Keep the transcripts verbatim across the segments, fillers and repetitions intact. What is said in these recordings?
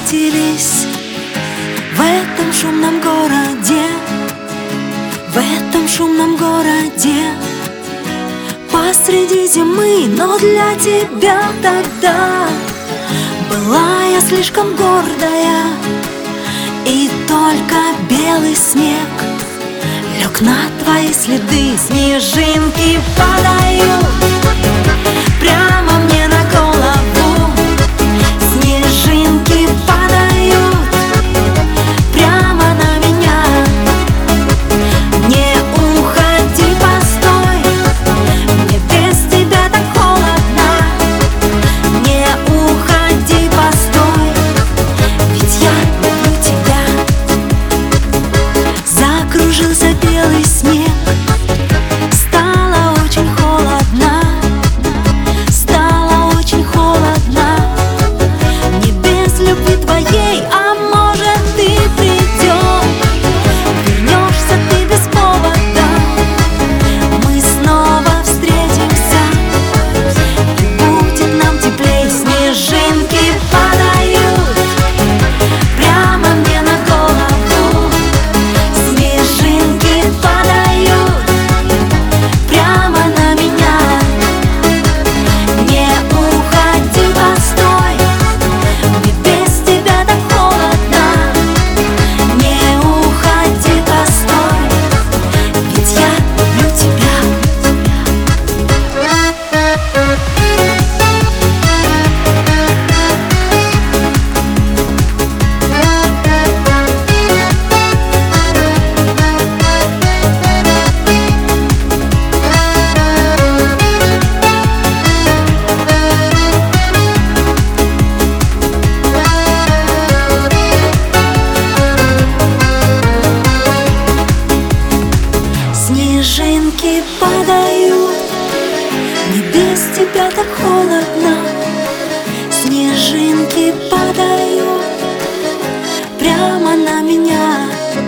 встретились в этом шумном городе, в этом шумном городе посреди зимы, но для тебя тогда была я слишком гордая, и только белый снег лег на твои следы. Снежинки падают прямо мне на голову, снежинки падают прямо на меня. Не уходи, постой, мне без тебя так холодно. Не уходи, постой, ведь я люблю тебя. Закружился белый снег, стало очень холодно, стало очень холодно. Не без любви твоей, а может ты придешь, вернешься ты без повода. Мы снова встретимся, и будет нам теплей. Снежинки падают прямо мне на голову, снежинки падают прямо на меня. Не уходи, постой, мне без тебя так холодно. Не уходи, постой, ведь я люблю тебя. Снежинки падают, не без тебя так холодно. Снежинки падают прямо на меня.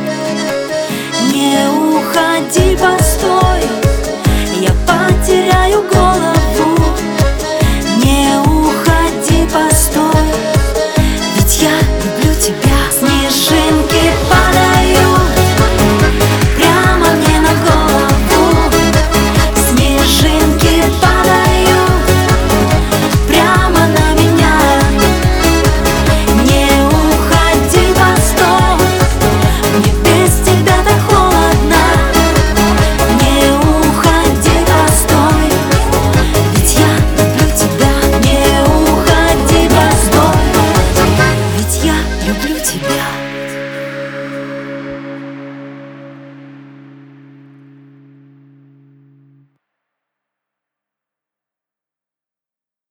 Не уходи, постой, я потеряю голову. Не уходи, постой, ведь я люблю тебя. Снежинки падают прямо мне на голову, снежинки падают прямо на меня. Не уходи, постой, мне без тебя так холодно. Не уходи, постой, ведь я люблю тебя. Не уходи, постой, ведь я люблю тебя.